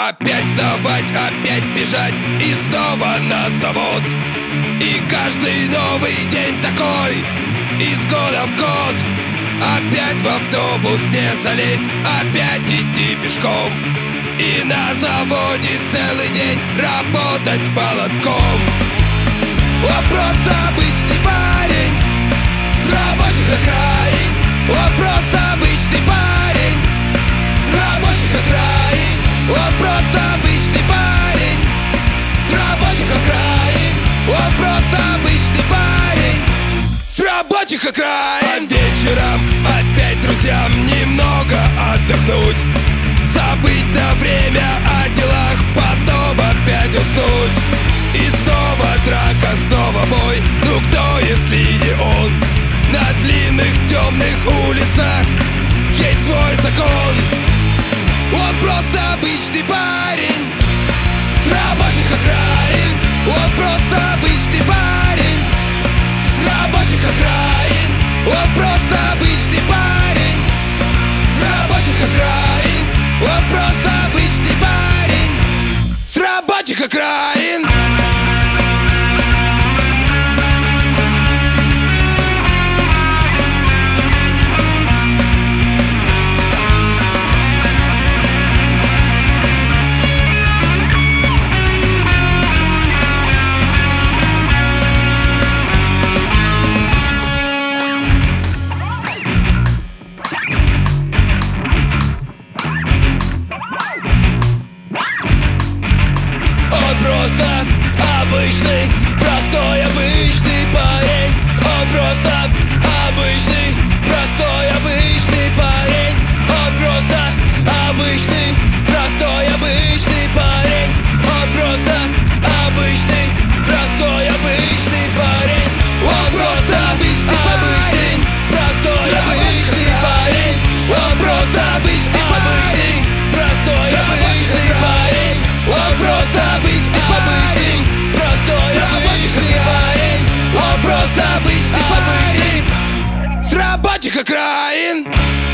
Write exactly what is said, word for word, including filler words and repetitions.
Опять вставать, опять бежать и снова на завод. И каждый новый день такой, из года в год. Опять в автобус не залезть, опять идти пешком. И на заводе целый день работать молотком. Он просто обычный парень с рабочих окраин. Он просто обычный парень с рабочих окраин. Он просто обычный парень с рабочих окраин. Он просто обычный парень с рабочих окраин. А вечером опять друзьям немного отдохнуть, забыть на время о делах, потом опять уснуть. И снова драка, снова бой. Ну кто, если не он? На длинных темных улицах есть свой закон. Он просто обычный парень с рабочих окраин. Он просто обычный парень с рабочих окраин. Он просто обычный парень с рабочих окраин. Он просто обычный парень с рабочих окраин. Просто обычный, простой обычный парень. Он просто обычный, простой обычный парень. Он просто обычный, простой обычный парень. Он просто обычный, простой обычный парень. Он просто обычный, простой обычный парень. Он просто обычный, обычный, простой обычный парень. Он просто обычный, обычный, простой обычный парень. Он просто обычный, обычный, с рабочих окраин.